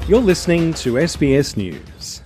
You're listening to SBS News.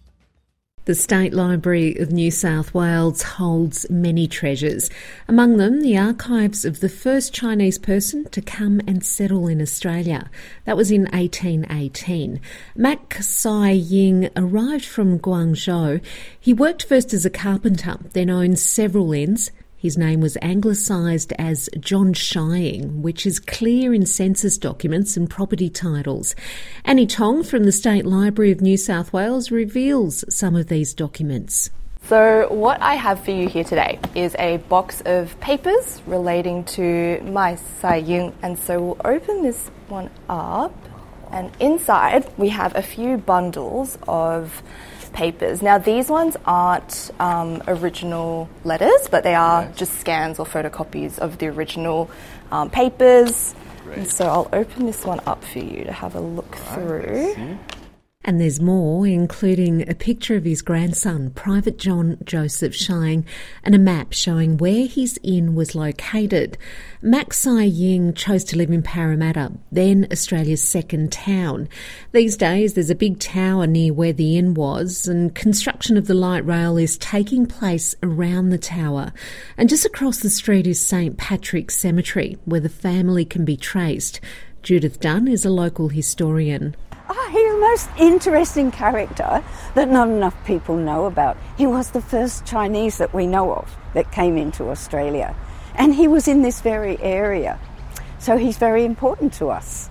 The State Library of New South Wales holds many treasures. Among them, the archives of the first Chinese person to come and settle in Australia. That was in 1818. Mak Sai Ying arrived from Guangzhou. He worked first as a carpenter, then owned several inns. His name was anglicised as John Shying, which is clear in census documents and property titles. Annie Tong from the State Library of New South Wales reveals some of these documents. So what I have for you here today is a box of papers relating to Mai Sai Ying. And so we'll open this one up, and inside we have a few bundles of papers. Now these ones aren't original letters, but they are just scans or photocopies of the original papers. And so I'll open this one up for you to have a look through. And there's more, including a picture of his grandson, Private John Joseph Shying, and a map showing where his inn was located. Mak Sai Ying chose to live in Parramatta, then Australia's second town. These days, there's a big tower near where the inn was, and construction of the light rail is taking place around the tower. And just across the street is St Patrick's Cemetery, where the family can be traced. Judith Dunn is a local historian. He's the most interesting character that not enough people know about. He was the first Chinese that we know of that came into Australia. And he was in this very area. So he's very important to us.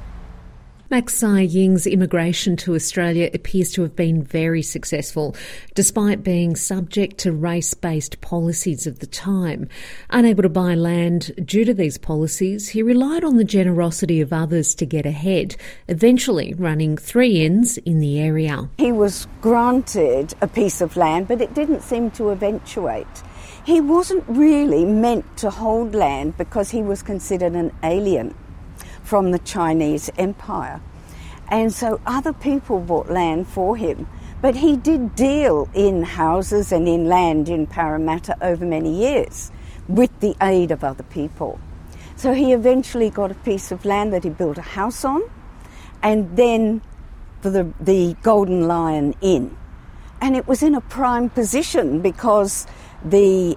Mak Sai Ying's immigration to Australia appears to have been very successful, despite being subject to race-based policies of the time. Unable to buy land due to these policies, he relied on the generosity of others to get ahead, eventually running 3 inns in the area. He was granted a piece of land, but it didn't seem to eventuate. He wasn't really meant to hold land because he was considered an alien from the Chinese Empire. And so other people bought land for him. But he did deal in houses and in land in Parramatta over many years with the aid of other people. So he eventually got a piece of land that he built a house on, and then for the Golden Lion Inn. And it was in a prime position because the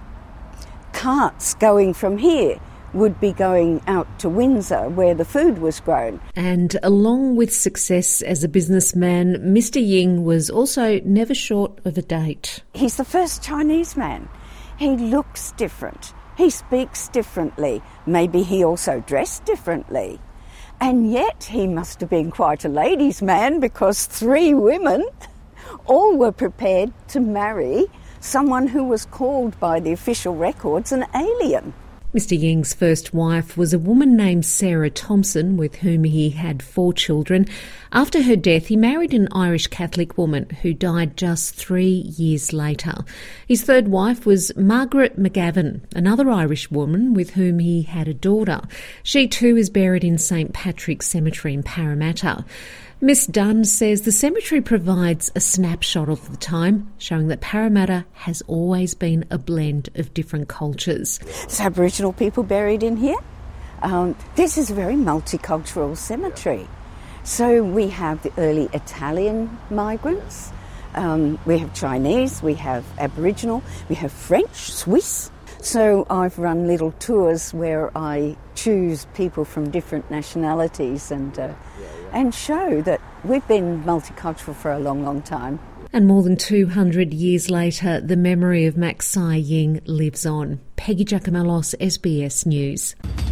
carts going from here would be going out to Windsor where the food was grown. And along with success as a businessman, Mr Ying was also never short of a date. He's the first Chinese man. He looks different. He speaks differently. Maybe he also dressed differently. And yet he must have been quite a ladies' man because 3 women all were prepared to marry someone who was called by the official records an alien. Mr Ying's first wife was a woman named Sarah Thompson, with whom he had 4 children. After her death, he married an Irish Catholic woman who died just 3 years later. His third wife was Margaret McGavin, another Irish woman with whom he had a daughter. She too is buried in St Patrick's Cemetery in Parramatta. Miss Dunn says the cemetery provides a snapshot of the time, showing that Parramatta has always been a blend of different cultures. There's Aboriginal people buried in here. This is a very multicultural cemetery. So we have the early Italian migrants, we have Chinese, we have Aboriginal, we have French, Swiss. So I've run little tours where I choose people from different nationalities and show that we've been multicultural for a long, long time. And more than 200 years later, the memory of Mak Sai Ying lives on. Peggy Giacomellos, SBS News.